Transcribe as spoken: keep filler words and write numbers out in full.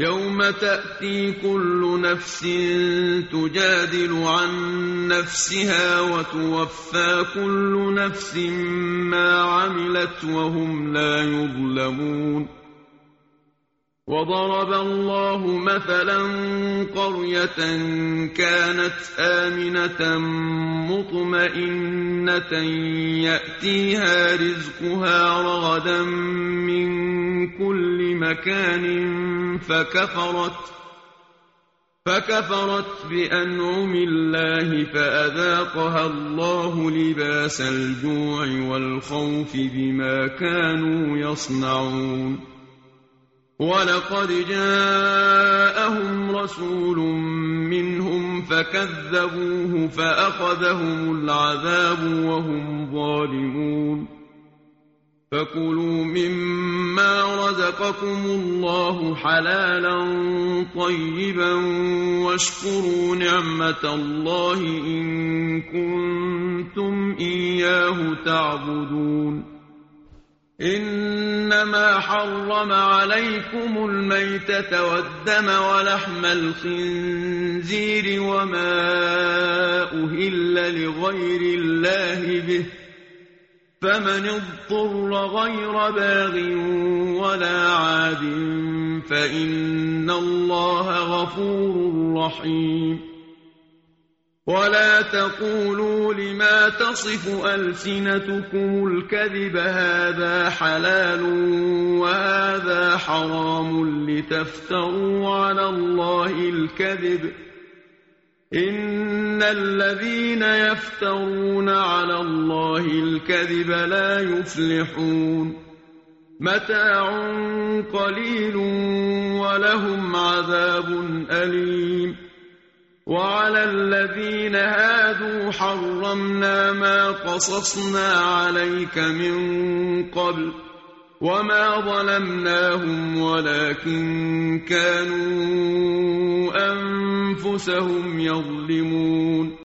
يوم تأتي كل نفس تجادل عن نفسها وتوفى كل نفس ما عملت وهم لا يظلمون. وضرب الله مثلا قرية كانت آمنة مطمئنة يأتيها رزقها رغدا من كل مكان فكفرت فكفرت بأنعم الله فأذاقها الله لباس الجوع والخوف بما كانوا يصنعون. ولقد جاءهم رسول منهم فكذبوه فأخذهم العذاب وهم ظالمون. فكلوا مما رزقكم الله حلالا طيبا واشكروا نعمة الله إن كنتم إياه تعبدون. إنما حرم عليكم الميتة والدم ولحم الخنزير وما أهل لغير الله به فمن اضطر غير باغ ولا عاد فإن الله غفور رحيم. ولا تقولوا لما تصف ألسنتكم الكذب هذا حلال وهذا حرام لتفتروا على الله الكذب إن الذين يفترون على الله الكذب لا يفلحون. متاع قليل ولهم عذاب أليم. وعلى الذين هادوا حرمنا ما قصصنا عليك من قبل وما ظلمناهم ولكن كانوا أنفسهم يظلمون.